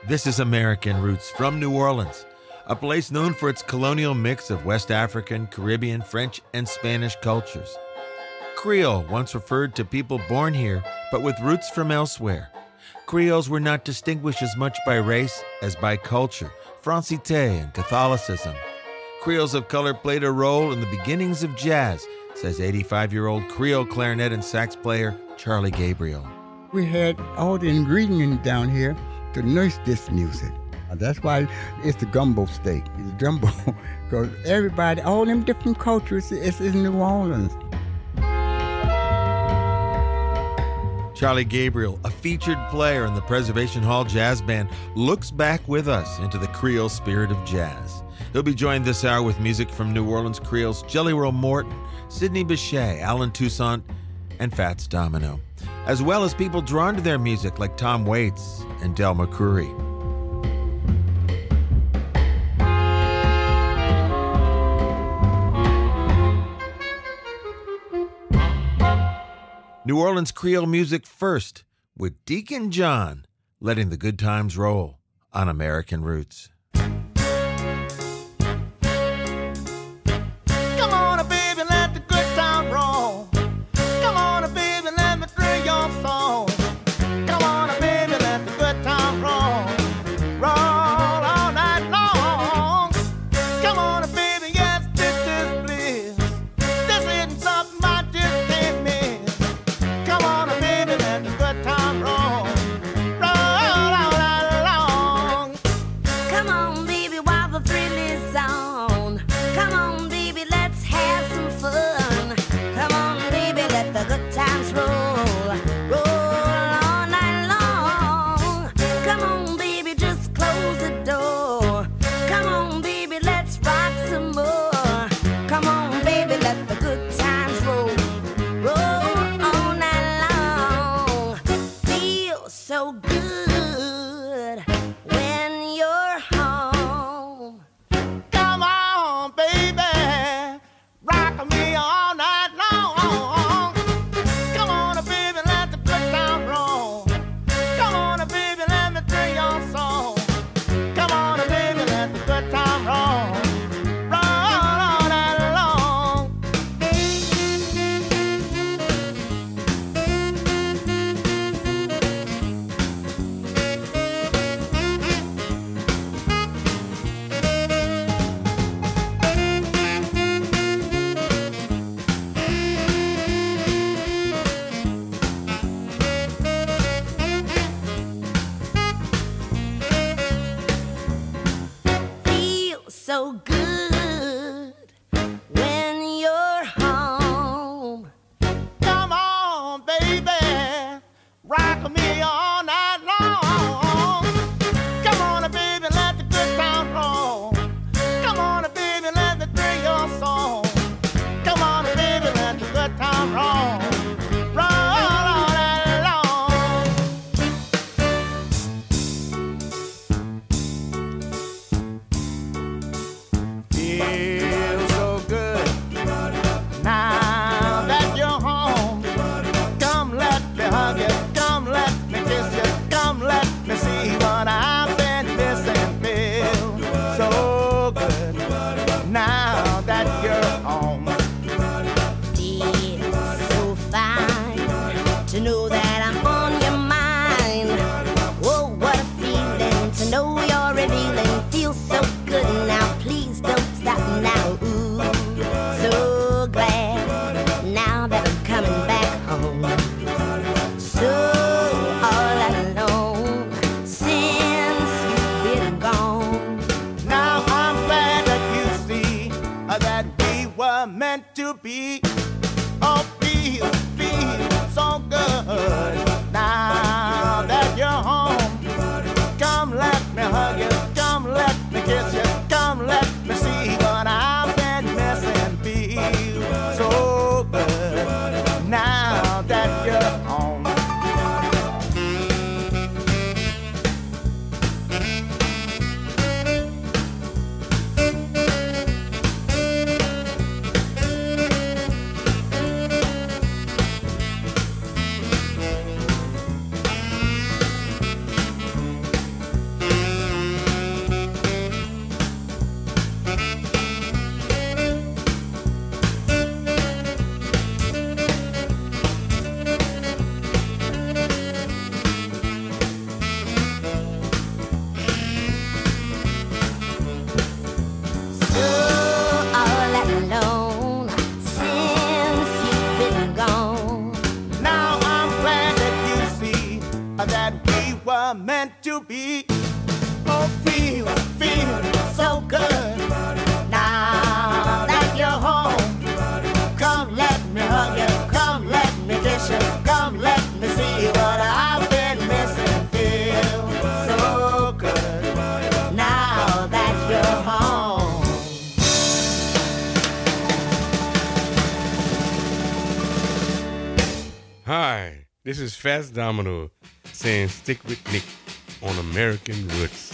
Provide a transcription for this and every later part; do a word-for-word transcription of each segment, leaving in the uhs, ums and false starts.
This is American Roots from New Orleans, a place known for its colonial mix of West African, Caribbean, French, and Spanish cultures. Creole once referred to people born here, but with roots from elsewhere. Creoles were not distinguished as much by race as by culture, Francité and Catholicism. Creoles of color played a role in the beginnings of jazz, says eighty-five-year-old Creole clarinet and sax player Charlie Gabriel. We had all the ingredients down here to nurse this music. That's why it's the gumbo steak, it's jumbo, because everybody, all them different cultures, is in New Orleans. Charlie Gabriel, a featured player in the Preservation Hall Jazz Band, looks back with us into the Creole spirit of jazz. He'll be joined this hour with music from New Orleans Creoles Jelly Roll Morton, Sidney Bechet, Alan Toussaint, and Fats Domino, as well as people drawn to their music like Tom Waits and Del McCoury. New Orleans Creole music first, with Deacon John letting the good times roll on American Roots. So good when you're home. Come on, baby, rock me all night long. Come on, baby, let the good time roll. Come on, baby, let me bring your soul. Come on, baby, let the good time roll. we were meant to be. Oh, feel, feel so good. Now that you're home, come let me hug you, come let me kiss you, come let me see what I've been missing. Feel so good now that you're home. Hi, this is Fats Domino saying stick with Nick on American Roots.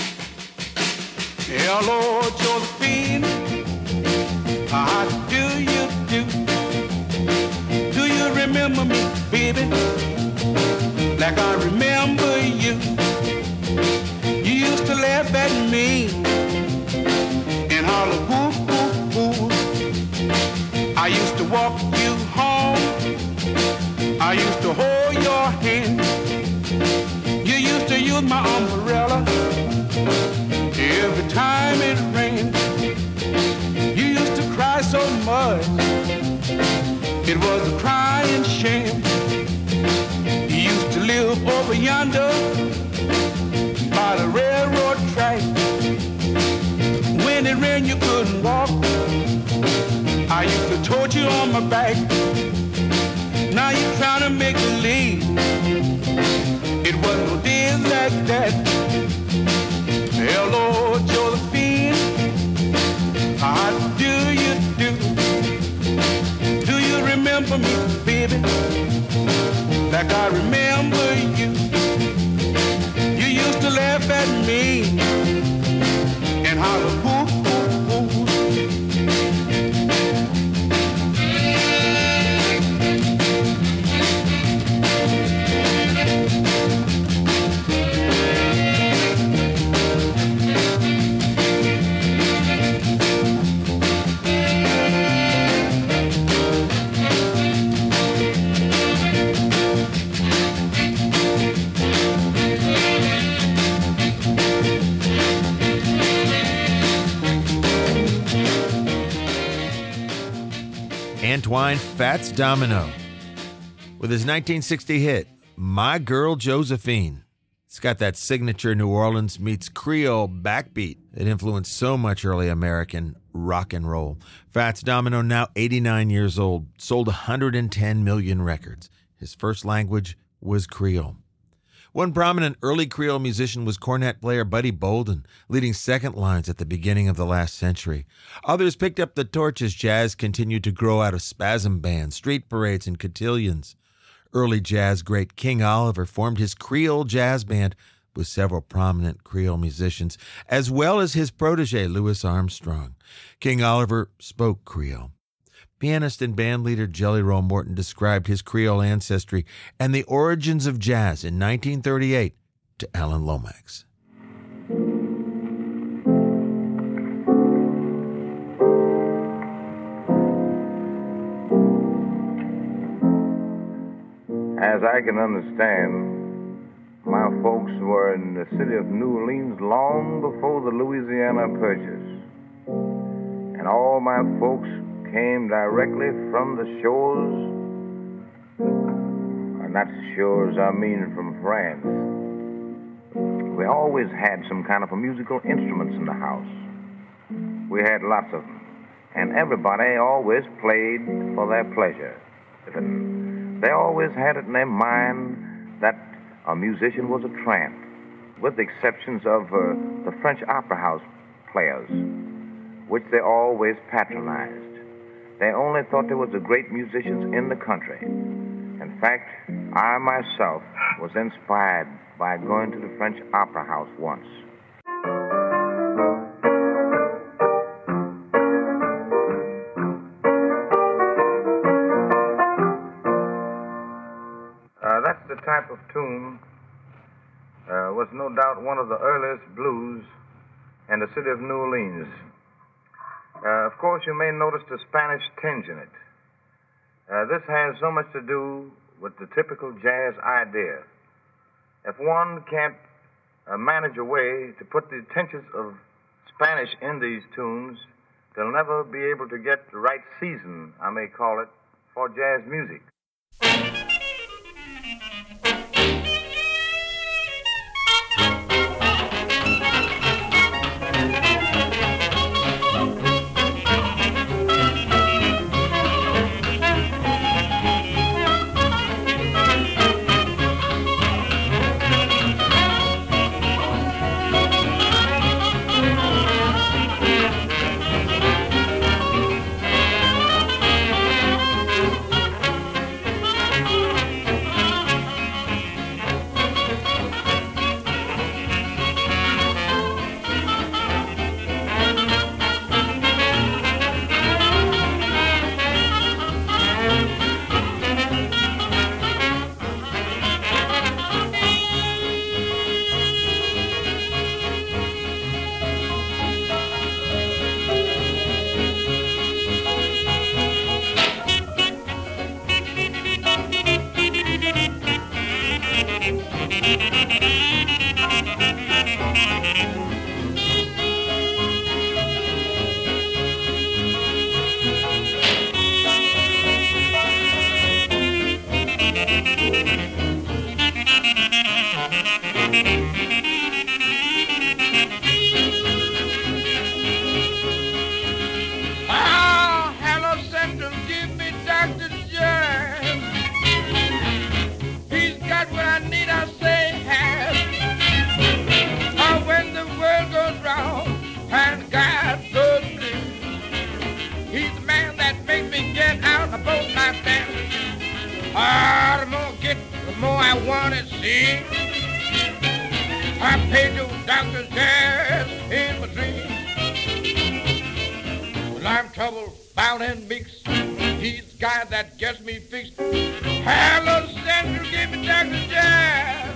Hello, Josephine, how do you do? Do you remember me, baby, like I remember you? You used to laugh at me and holler, woo, woo, woo. I used to walk you home, I used to hold your hand. You used to use my umbrella every time it rained. You used to cry so much, it was a crying shame. You used to live over yonder by the railroad track. When it rained you couldn't walk, I used to tote you on my back. Now you're trying to make believe it wasn't no days like that. Hello, Josephine, how do you do? Do you remember me, baby, like I remember you? You used to laugh at me and holler, woo, woo, woo. Antwine Fats Domino with his nineteen sixty hit, My Girl Josephine. It's got that signature New Orleans meets Creole backbeat that influenced so much early American rock and roll. Fats Domino, now eighty-nine years old, sold one hundred ten million records. His first language was Creole. One prominent early Creole musician was cornet player Buddy Bolden, leading second lines at the beginning of the last century. Others picked up the torch as jazz continued to grow out of spasm bands, street parades, and cotillions. Early jazz great King Oliver formed his Creole Jazz Band with several prominent Creole musicians, as well as his protege, Louis Armstrong. King Oliver spoke Creole. Pianist and bandleader Jelly Roll Morton described his Creole ancestry and the origins of jazz in nineteen thirty-eight to Alan Lomax. As I can understand, my folks were in the city of New Orleans long before the Louisiana Purchase. And all my folks came directly from the shores, or not shores, I mean from France. We always had some kind of a musical instruments in the house. We had lots of them, and everybody always played for their pleasure. And they always had it in their mind that a musician was a tramp, with the exceptions of uh, the French opera house players, which they always patronized. They only thought there was the great musicians in the country. In fact, I myself was inspired by going to the French Opera House once. Uh, that's the type of tune, uh, was no doubt one of the earliest blues in the city of New Orleans. Uh, of course, you may notice the Spanish tinge in it. Uh, this has so much to do with the typical jazz idea. If one can't uh, manage a way to put the tinges of Spanish in these tunes, they'll never be able to get the right season, I may call it, for jazz music. Oh, hello, Central, give me Doctor John. He's got what I need, I say has. Oh, when the world goes wrong and God goes blue, he's the man that makes me get out of both my family. Ah, the more I get, the more I want to see. I paid your doctor's gas in my dreams. Well, I'm troubled, bound and mixed. He's the guy that gets me fixed. Hello, Central, give me Doctor Jazz.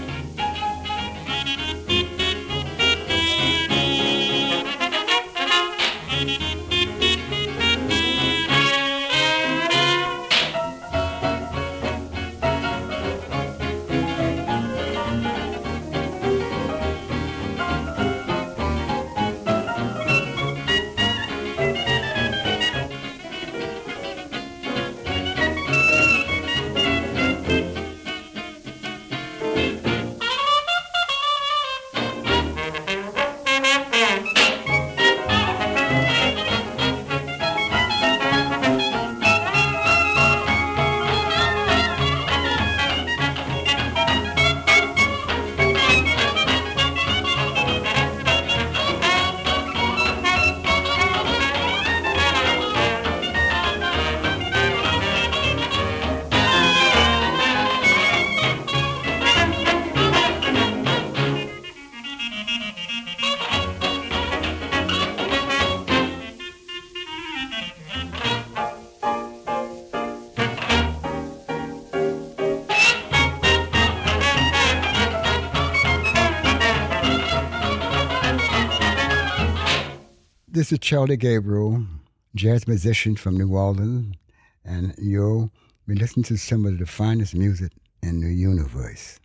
This is Charlie Gabriel, jazz musician from New Orleans, and you'll be listening to some of the finest music in the universe.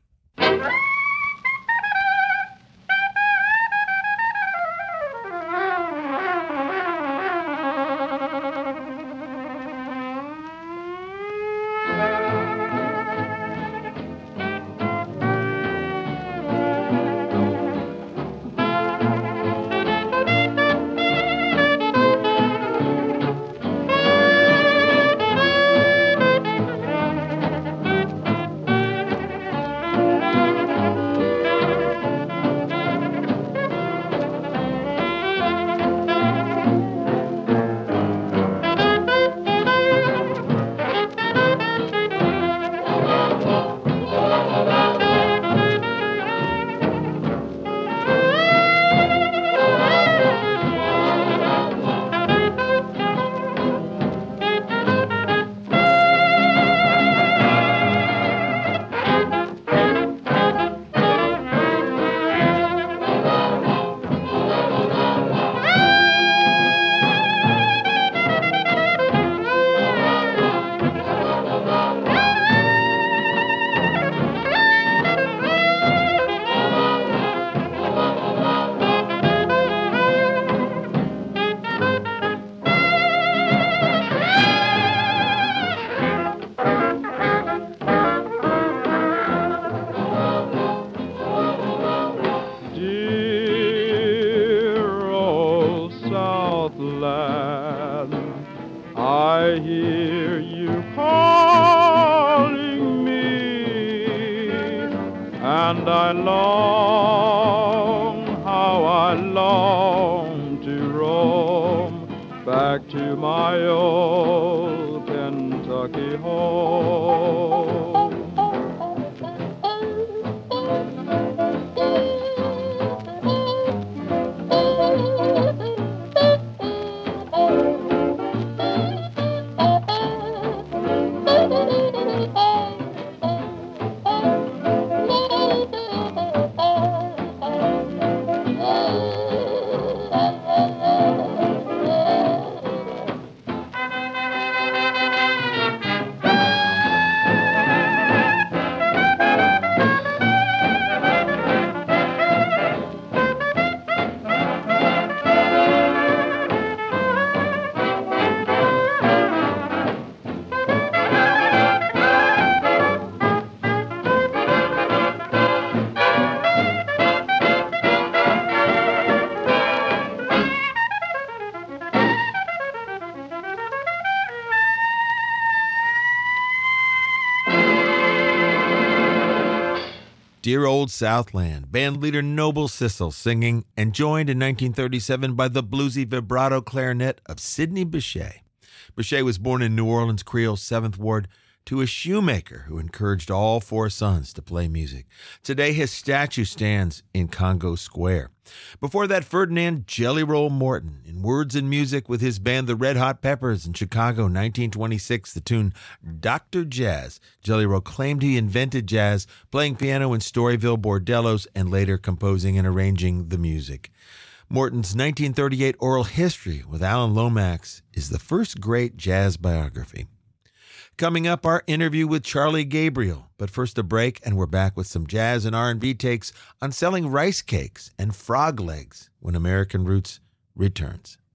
Dear Old Southland, band leader Noble Sissle singing, and joined in nineteen thirty-seven by the bluesy vibrato clarinet of Sidney Bechet. Bechet was born in New Orleans Creole's seventh Ward to a shoemaker who encouraged all four sons to play music. Today, his statue stands in Congo Square. Before that, Ferdinand Jelly Roll Morton, in words and music with his band The Red Hot Peppers in Chicago, nineteen twenty-six, the tune Doctor Jazz. Jelly Roll claimed he invented jazz, playing piano in Storyville bordellos and later composing and arranging the music. Morton's nineteen thirty-eight oral history with Alan Lomax is the first great jazz biography. Coming up, our interview with Charlie Gabriel. But first a break, and we're back with some jazz and R and B takes on selling rice cakes and frog legs when American Roots returns.